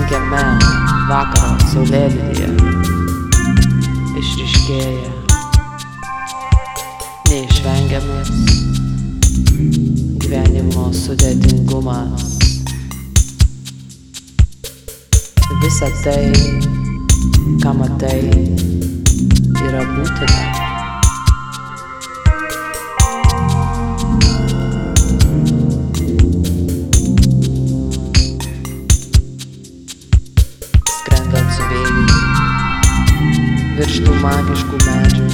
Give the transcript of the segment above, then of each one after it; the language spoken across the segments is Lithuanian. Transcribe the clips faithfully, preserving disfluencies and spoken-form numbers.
sunkiame vakaro saulėlydyje išryškėja neišvengiamas gyvenimo sudėtingumas. Visa tai, ką matai, yra būtina. Skrendant su vėju virš tų magiškų medžių,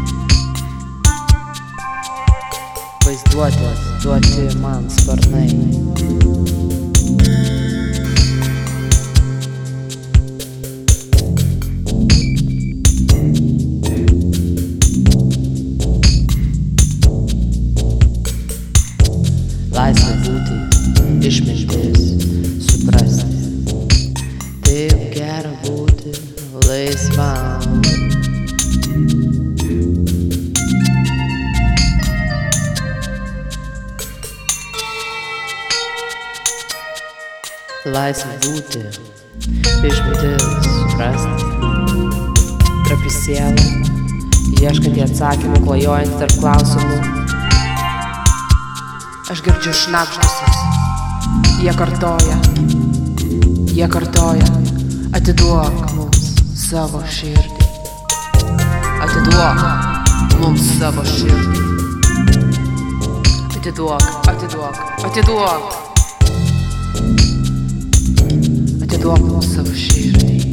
vaizduotės duoti man sparnai. Laisvė būti, išmintis, suprasti. Taip gera būti laisvam. Laisvė būti, išmintis, suprasti. Trapi siela, ieškanti atsakymų, klajojant tarp klausimų. Aš girdžiu šnabždesius, jie kartoja, jie kartoja, atiduok mums savo širdį, atiduok mums savo širdį, atiduok, atiduok, atiduok, atiduok mums savo širdį.